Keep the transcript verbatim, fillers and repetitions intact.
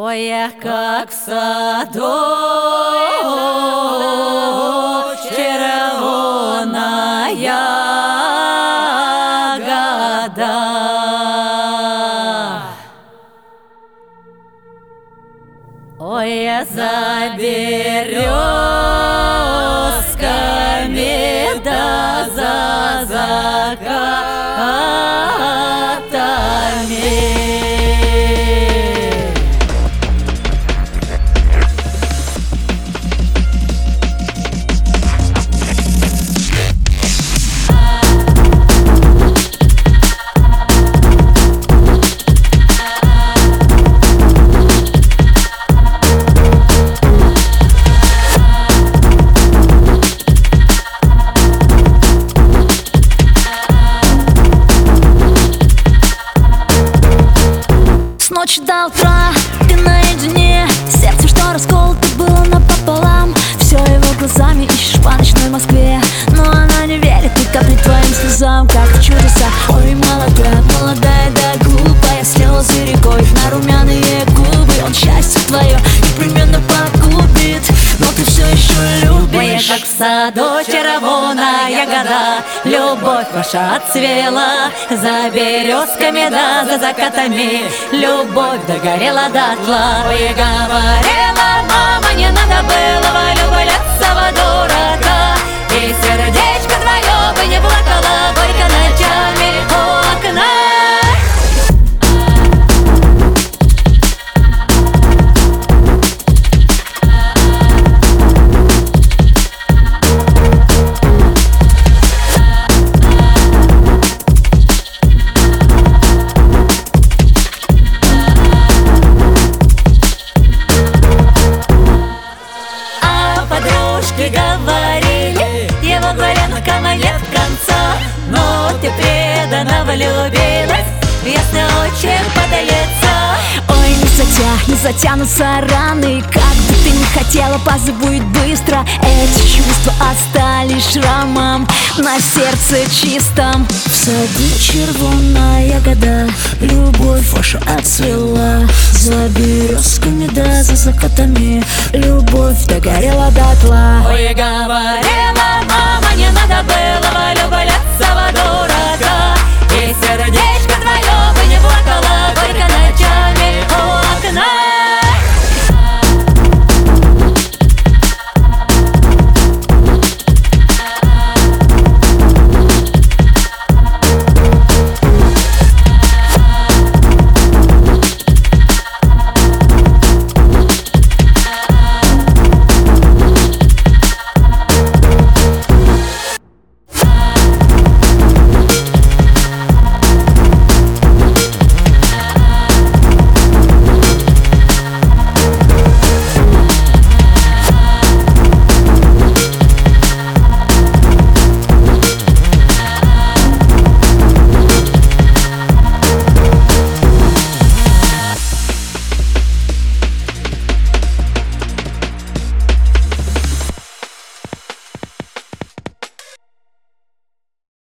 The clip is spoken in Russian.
Ой, я как в саду червона ягода. Ой, я за березками да за закатами. С ночи до утра ты наедине, сердце, что расколото было напополам. Все его глазами ищешь по ночной Москве, но она не верит ни капли твоим слезам, как в чудеса. Ой, молодая, молодая да глупая, слезы рекой на румяные губы. Он счастье твое непременно погубит, но ты все еще любишь. Ой, я как в саду червона ягода, любовь ваша отцвела за березками да за закатами. Любовь догорела дотла. Ой, говорила мама, не надо было влюбляться в дурака, и сердечко твое бы не плакало горько ночами у окна. Говорили, его главенка нет конца, но ты преданно влюбилась в ясный очи подлеца. Ой, не затя, не затянутся раны, как бы ты ни хотела, позабудь быстро. Эти чувства остались шрамом на сердце чистом. В саду червона ягода, любовь ваша отцвела за березками да за закатами.